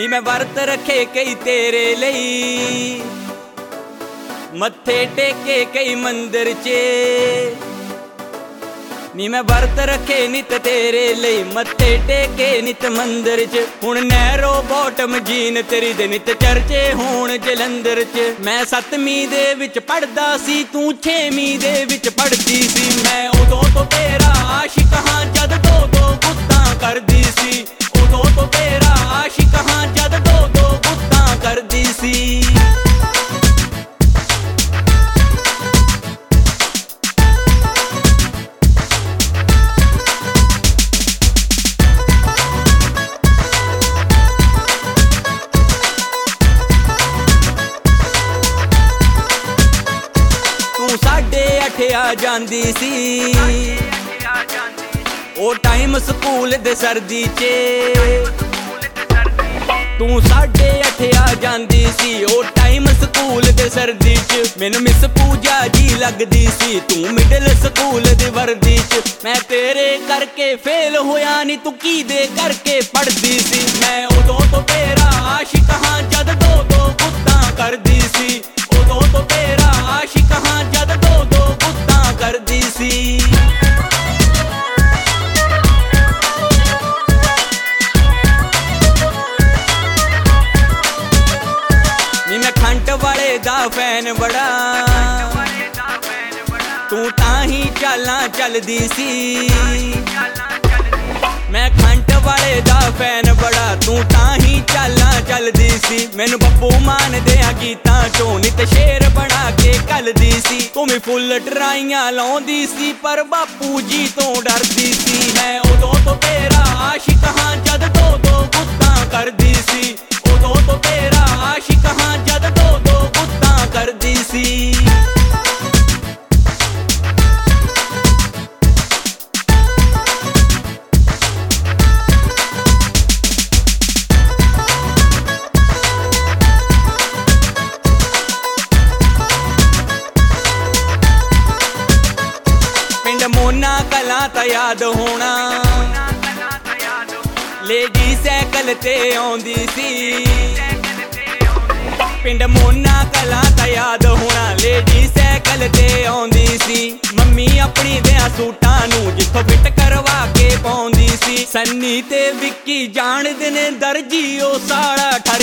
ਨੀ मैं वरत रखे कई तेरे लई, मत्थे टेके कई मंदिर च। नी मैं वरत रखे नित तेरे लई, मत्थे टेके नित मंदिर च। हुण नैरो बॉटम जीन तेरी दे नित चर्चे होण जलंधर च। मैं 7वीं दे विच पढ़दा सी, तू 6वीं दे विच पढ़दी सी। मैं उदों तो तेरा आशिक हां जद दो दो गुत्तां करदी सी। उदों तो तेरा आशिक हां जद दो दो गुत्तां करदी सी। साढ़े 8 आ जांदी सी, ओ टाइम स्कूल दे सर्दी च। तू 8:30 आ जांदी सी, ओ टाइम स्कूल दे सर्दी च। मैनू मिस पूजा जी लगदी सी, तू मिडल स्कूल दी वर्दी च। मैं तेरे करके फेल होया नी, तू की दे करके पढ़दी सी। मैं उदों तो तेरा आशिक हां जद दो दो गुत्तां करदी सी। उदों तो तेरा आशिक हां जद दो दो गुत्तां करदी सी। नी मैं खंट वाले दा फैन बड़ा, तू ताही चालां चलदी सी। मैं खंट वाले दा फैन बड़ा, तू ताही चालां चलदी सी। मैनू बब्बू मान देआ गीतां चों नित शेर बना के कलदी सी। तू मी फुल ट्राइयां लाउंदी सी, पर बापू जी तो डरदी सी। मैं उदों तो तेरा आशिक हां जद दो दो गुत्तां करदी सी। उदों तो तेरा आशिक हां जद दो दो गुत्तां करदी सी। मोना कलां ता याद होना, लेडी सैकल ते आउंदी सी। पिंड मोना कलां ता याद होना, लेडी सैकल ते आउंदी सी। मम्मी अपनी देआं सूटां नूं जिथों फिट करवा के पाउंदी सी। सन्नी ते विक्की जाणदे ने दर्जी ओ साड़ा ठर